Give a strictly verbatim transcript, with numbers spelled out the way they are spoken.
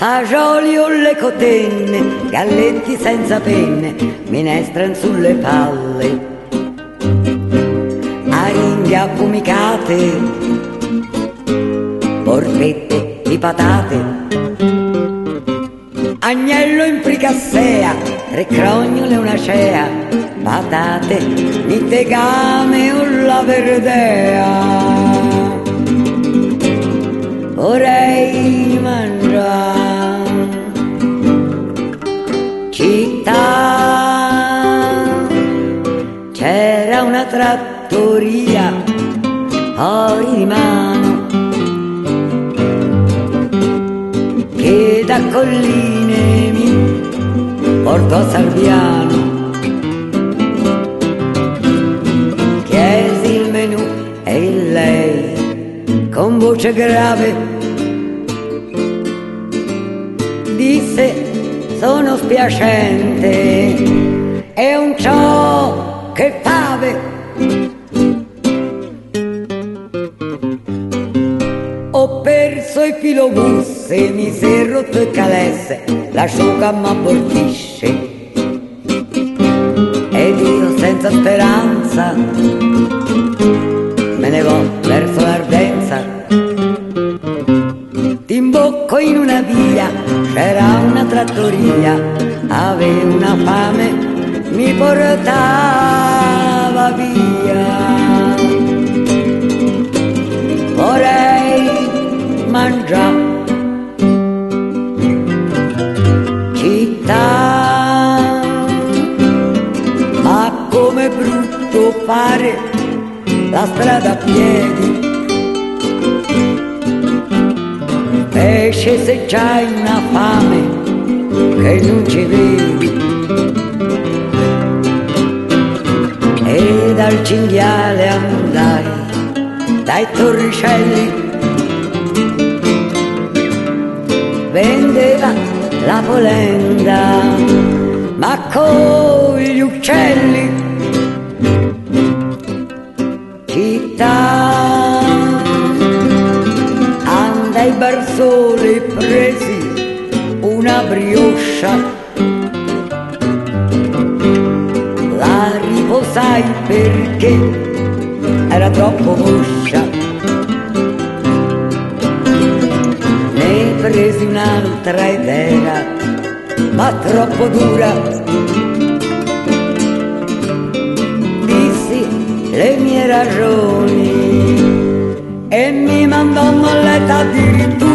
fagioli o le cotenne, galletti senza penne, minestran sulle palle, aringhe affumicate, porpette di patate, agnello in fricassea, tre crognole e una cea, patate, ni tegame o la verdea. Vorrei mangiare città, c'era una trattoria, ori di mano, che da colline mi portò a Salviano. Chiesi il menù e lei con voce grave disse: sono spiacente, è un ciò che fave. Ho perso il filobus e mi si è rotto il calesse, l'asciuga m'abortisce ed io senza speranza me ne vo verso l'Ardenza. T'imbocco in una via, c'era una trattoria, avevo una fame, mi portava via. Vorrei mangiare città, ma come brutto fare la strada a piedi, specie se c'hai una fame che non ci vedi. E dal cinghiale andai dai Torricelli, vendeva la polenta ma con gli uccelli. Città, andai Barsole presi una brioscia, la riposai perché era troppo moscia. Ne presi un'altra ed era ma troppo dura. Dissi le mie ragioni e mi mandò a letto addirittura.